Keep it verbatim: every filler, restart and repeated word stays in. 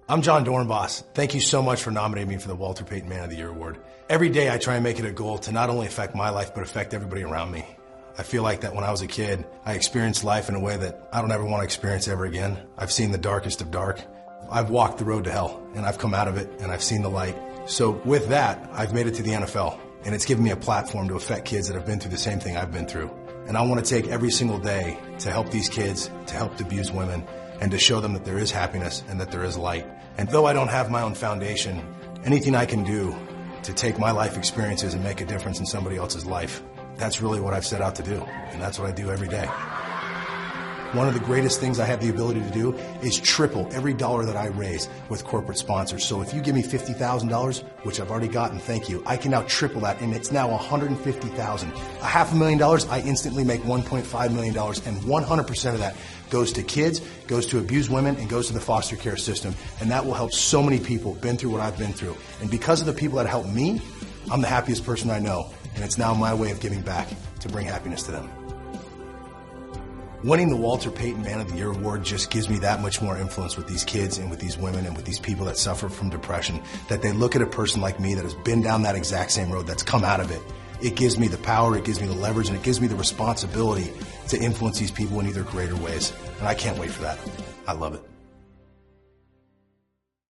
I'm John Dornbos. Thank you so much for nominating me for the Walter Payton Man of the Year Award. Every day I try and make it a goal to not only affect my life, but affect everybody around me. I feel like that when I was a kid, I experienced life in a way that I don't ever want to experience ever again. I've seen the darkest of dark. I've walked the road to hell, and I've come out of it, and I've seen the light. So with that, I've made it to the N F L, and it's given me a platform to affect kids that have been through the same thing I've been through. And I want to take every single day to help these kids, to help abused women, and to show them that there is happiness and that there is light. And though I don't have my own foundation, anything I can do to take my life experiences and make a difference in somebody else's life, that's really what I've set out to do, and that's what I do every day. One of the greatest things I have the ability to do is triple every dollar that I raise with corporate sponsors. So if you give me fifty thousand dollars, which I've already gotten, thank you, I can now triple that, and it's now one hundred fifty thousand dollars. A half a million dollars, I instantly make one point five million dollars, and one hundred percent of that goes to kids, goes to abused women, and goes to the foster care system. And that will help so many people been through what I've been through. And because of the people that helped me, I'm the happiest person I know. And it's now my way of giving back to bring happiness to them. Winning the Walter Payton Man of the Year Award just gives me that much more influence with these kids and with these women and with these people that suffer from depression, that they look at a person like me that has been down that exact same road, that's come out of it. It gives me the power, it gives me the leverage, and it gives me the responsibility to influence these people in either greater ways. And I can't wait for that. I love it.